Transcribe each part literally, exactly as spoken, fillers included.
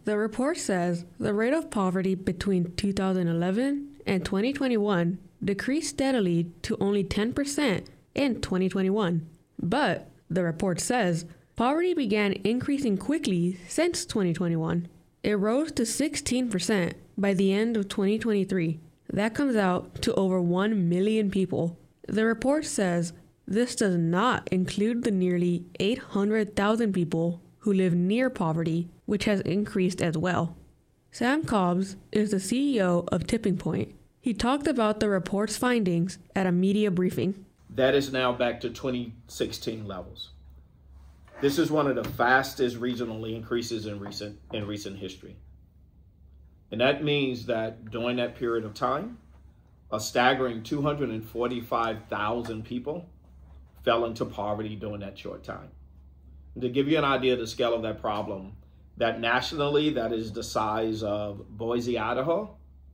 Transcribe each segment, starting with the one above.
The report says the rate of poverty between two thousand eleven and twenty twenty-one decreased steadily to only ten percent in twenty twenty-one. But the report says poverty began increasing quickly since twenty twenty-one. It rose to sixteen percent by the end of twenty twenty-three. That comes out to over one million people. The report says this does not include the nearly eight hundred thousand people who live near poverty, which has increased as well. Sam Cobbs is the C E O of Tipping Point. He talked about the report's findings at a media briefing. That is now back to twenty sixteen levels. This is one of the fastest regional increases in recent in recent history. And that means that during that period of time, a staggering two hundred forty-five thousand people fell into poverty during that short time. And to give you an idea of the scale of that problem, that nationally, that is the size of Boise, Idaho,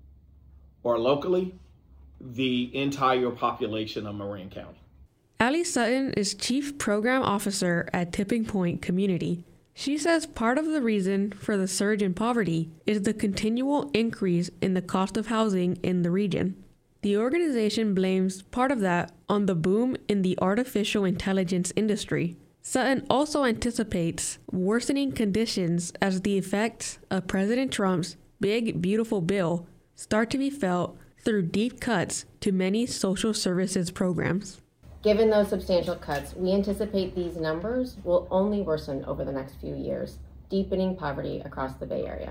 or locally, the entire population of Marin County. Allie Sutton is Chief Program Officer at Tipping Point Community. She says part of the reason for the surge in poverty is the continual increase in the cost of housing in the region. The organization blames part of that on the boom in the artificial intelligence industry. Sutton also anticipates worsening conditions as the effects of President Trump's Big Beautiful Bill start to be felt through deep cuts to many social services programs. Given those substantial cuts, we anticipate these numbers will only worsen over the next few years, deepening poverty across the Bay Area.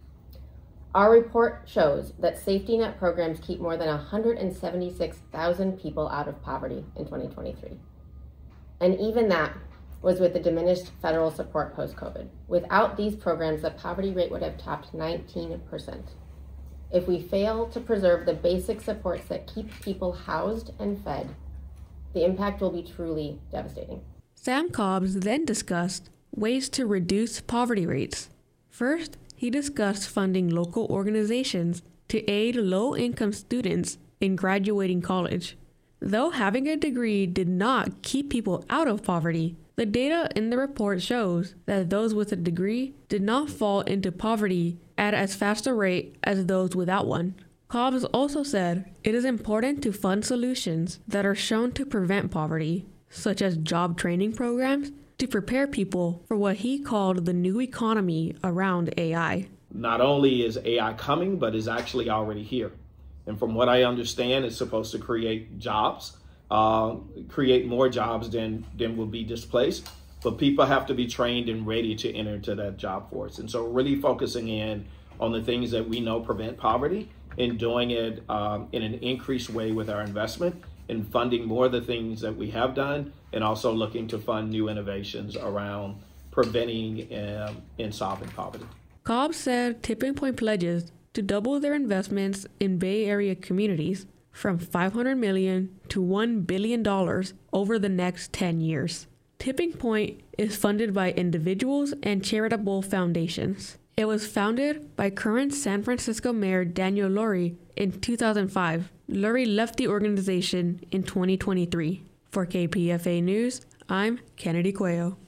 Our report shows that safety net programs keep more than one hundred seventy-six thousand people out of poverty in twenty twenty-three. And even that was with the diminished federal support post-COVID. Without these programs, the poverty rate would have topped nineteen percent. If we fail to preserve the basic supports that keep people housed and fed, the impact will be truly devastating. Sam Cobbs then discussed ways to reduce poverty rates. First, he discussed funding local organizations to aid low-income students in graduating college. Though having a degree did not keep people out of poverty, the data in the report shows that those with a degree did not fall into poverty at as fast a rate as those without one. Cobbs also said it is important to fund solutions that are shown to prevent poverty, such as job training programs, to prepare people for what he called the new economy around A I. Not only is A I coming, but is actually already here. And from what I understand, it's supposed to create jobs, uh, create more jobs than, than will be displaced. But people have to be trained and ready to enter into that job force. And so really focusing in on the things that we know prevent poverty and doing it um, in an increased way with our investment and funding more of the things that we have done, and also looking to fund new innovations around preventing um, and solving poverty. Cobbs said Tipping Point pledges to double their investments in Bay Area communities from five hundred million dollars to one billion dollars over the next ten years. Tipping Point is funded by individuals and charitable foundations. It was founded by current San Francisco Mayor Daniel Lurie in two thousand five. Lurie left the organization in twenty twenty-three. For K P F A News, I'm Kennedy Cuello.